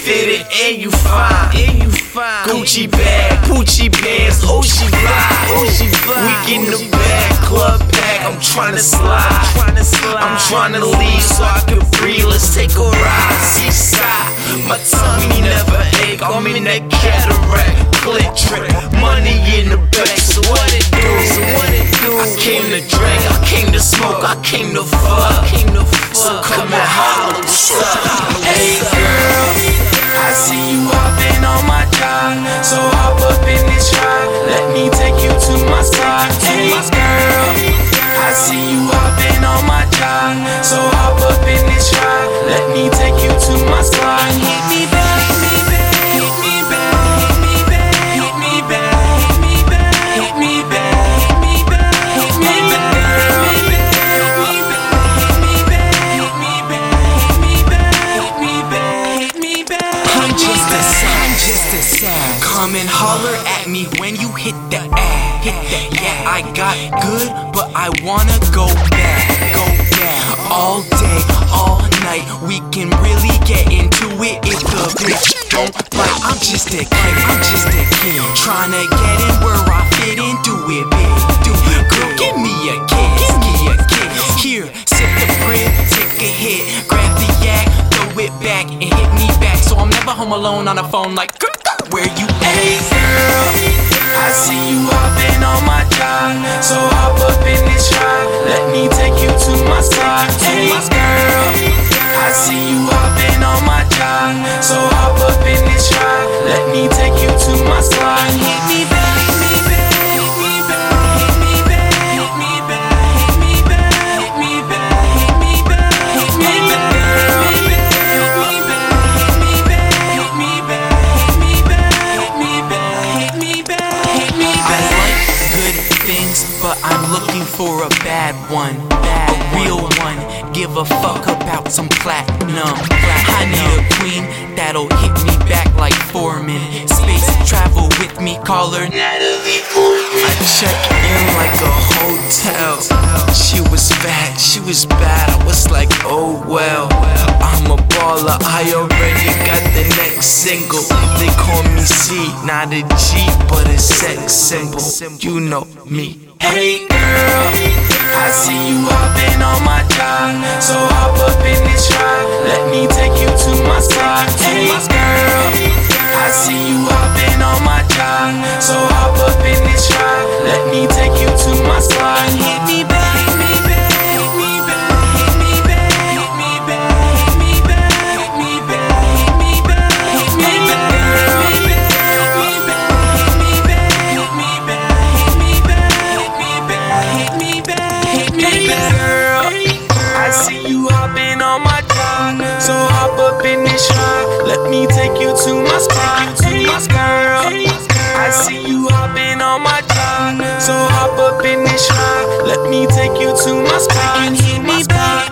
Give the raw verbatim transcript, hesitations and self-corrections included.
fitted and you fine. And you fine. Gucci bag, Gucci bands, oh she fly, oh she fly. We get in the bag, club pack. I'm tryna slide, I'm tryna leave so I can breathe. Let's take a ride, seaside. My tummy never ache. I'm in that cataract, click trick, money in the back. So what it do? So what it do? I came to drink, I came to smoke, I came to fuck. So come and holler, what's up? Hey girl, I see you hopping on my job, so hop up in this ride. Let me take you to my spot. Hey girl, I see you hopping on my job, so hop up in this ride. Let me take you to my spot. Hit me back, hit me back, hit me back, hit me back, hit me back, hit me back, hit me back, hit me back, hit me back, hit me back. I'm just a sad, just a sad. Come and holler at me when you hit the ad. Hit that, yeah. I got good, but I wanna go back, go back. All day, all night, we can really get into it. If the bitch don't like, I'm just a kid, I'm just a kid, tryna get in where I fit in. Do it big, do it girl. Give me a kiss, give me a kiss. Here, sip the bread, take a hit, grab the yak, throw it back and hit me back. So I'm never home alone on a phone like, where you at? Hey girl, I see you hopping on my job, so hop up in this ride. Let me take you to my spot. Hey girl, I see you hopping on my job, so hop up in this ride. Let me take you to my spot. Hit me back, hit me back, hit me back, hit me back, hit me back, hit me back, hit me back, hit me back, hit me back, girl. Hit me back, hit me back, hit me back, hit me back, hit me back, hit me back, hit me back. I like good things, but I'm looking for a bad one, bad, a real one. Give a fuck about some platinum. I need a queen that'll hit me back like Foreman. Space travel with me, call her Natalie Portman. I check in like a hotel. She was bad, she was bad. I was like, oh well. I'm a baller, I already got the next single. They call me C, not a G, but a sex symbol. You know me. Hey girl, I see you hopping on my job, so hop up in this ride. Let me take you to my spot. Hey girl, I see you hopping on my job, so hop up in this ride. Let me take you to my spot. Hit me back, hit me back, hit me back, hit me back, hit me back, hit me back, hit me back, hit me back, hit me back, girl. Hit me back, hit me back, hit me back, hit me back, hit me back, hit me back, girl. I see you hopping on my job, so hop up in this ride. Let me take you to my spot, to my girl. I see you hopping on my job, so hop up in this ride. Let me take you to my spot, hit me back.